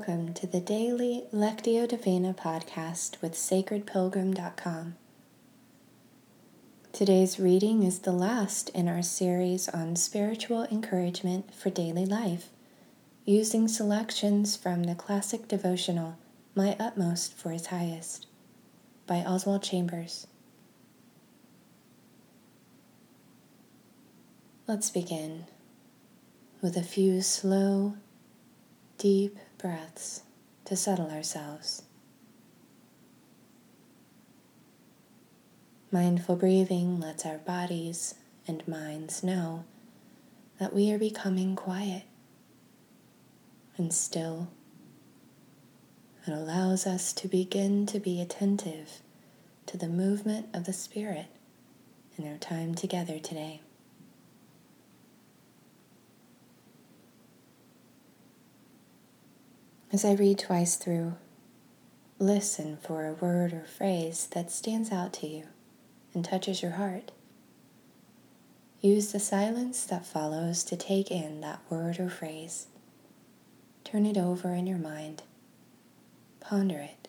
Welcome to the daily Lectio Divina podcast with sacredpilgrim.com. Today's reading is the last in our series on spiritual encouragement for daily life, using selections from the classic devotional My Utmost for His Highest by Oswald Chambers. Let's begin with a few slow, deep breaths to settle ourselves. Mindful breathing lets our bodies and minds know that we are becoming quiet and still. It allows us to begin to be attentive to the movement of the Spirit in our time together today. As I read twice through, listen for a word or phrase that stands out to you and touches your heart. Use the silence that follows to take in that word or phrase. Turn it over in your mind. Ponder it.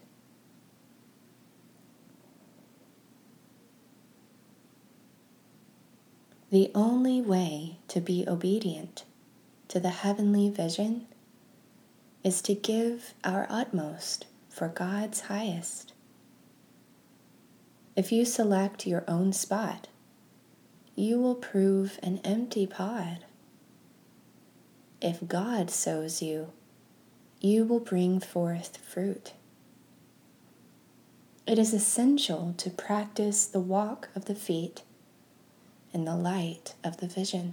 The only way to be obedient to the heavenly vision is to give our utmost for God's highest. If you select your own spot, you will prove an empty pod. If God sows you, you will bring forth fruit. It is essential to practice the walk of the feet in the light of the vision.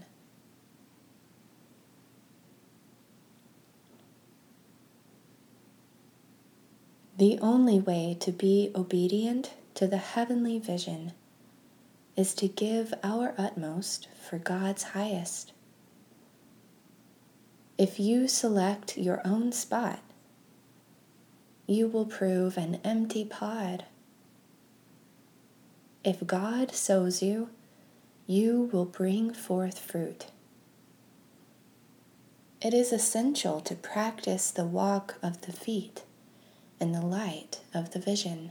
The only way to be obedient to the heavenly vision is to give our utmost for God's highest. If you select your own spot, you will prove an empty pod. If God sows you, you will bring forth fruit. It is essential to practice the walk of the feet in the light of the vision.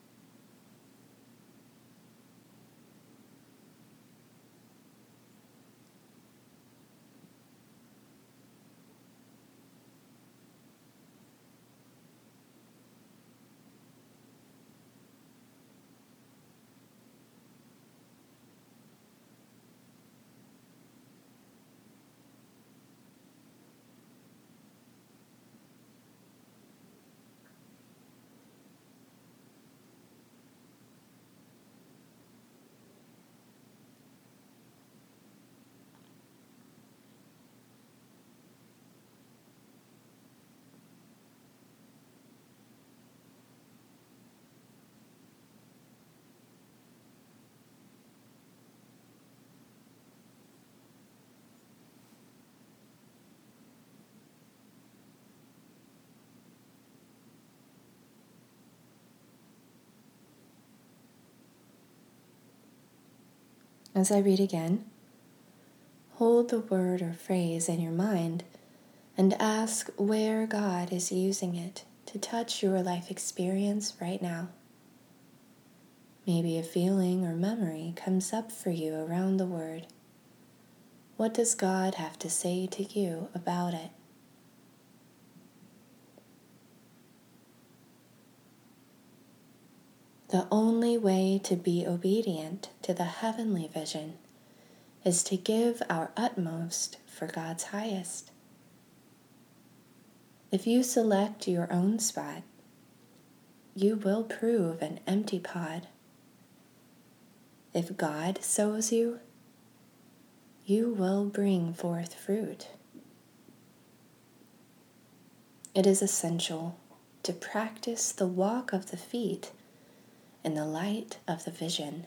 As I read again, hold the word or phrase in your mind and ask where God is using it to touch your life experience right now. Maybe a feeling or memory comes up for you around the word. What does God have to say to you about it? The only way to be obedient to the heavenly vision is to give our utmost for God's highest. If you select your own spot, you will prove an empty pod. If God sows you, you will bring forth fruit. It is essential to practice the walk of the feet in the light of the vision.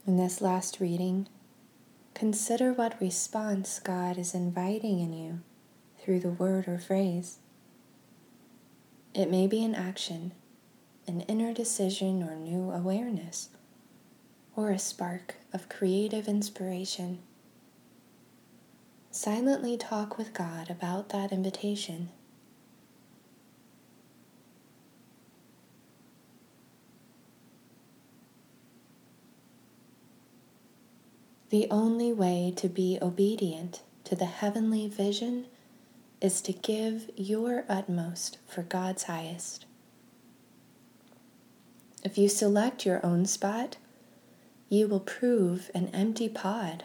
In this last reading, consider what response God is inviting in you through the word or phrase. It may be an action, an inner decision or new awareness, or a spark of creative inspiration. Silently talk with God about that invitation. The only way to be obedient to the heavenly vision is to give your utmost for God's highest. If you select your own spot, you will prove an empty pod.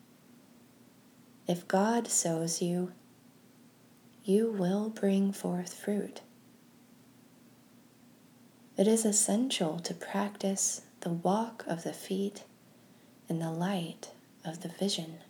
If God sows you, you will bring forth fruit. It is essential to practice the walk of the feet in the light of the vision.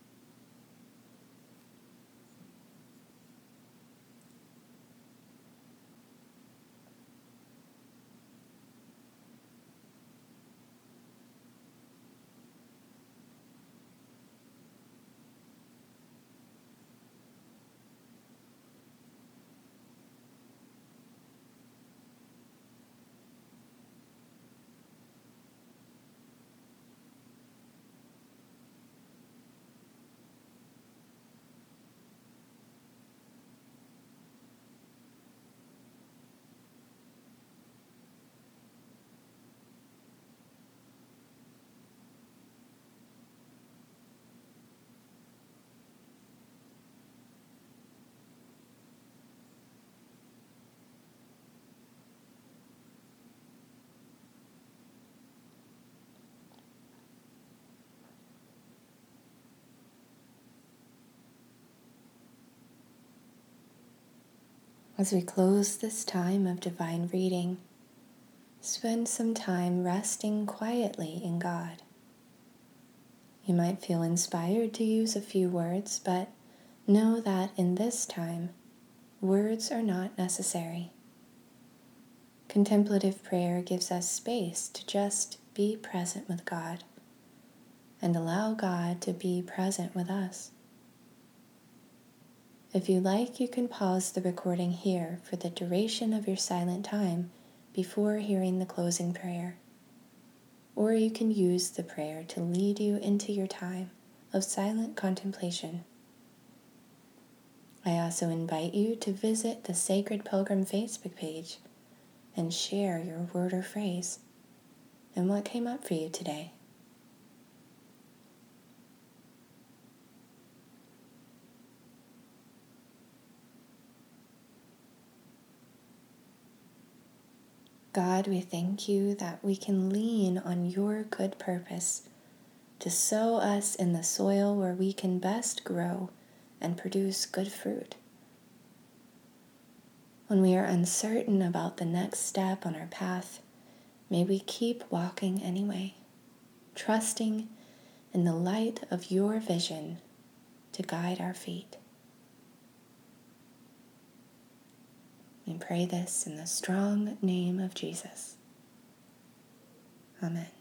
As we close this time of divine reading, spend some time resting quietly in God. You might feel inspired to use a few words, but know that in this time, words are not necessary. Contemplative prayer gives us space to just be present with God and allow God to be present with us. If you like, you can pause the recording here for the duration of your silent time before hearing the closing prayer. Or you can use the prayer to lead you into your time of silent contemplation. I also invite you to visit the Sacred Pilgrim Facebook page and share your word or phrase and what came up for you today. God, we thank you that we can lean on your good purpose to sow us in the soil where we can best grow and produce good fruit. When we are uncertain about the next step on our path, may we keep walking anyway, trusting in the light of your vision to guide our feet. We pray this in the strong name of Jesus. Amen.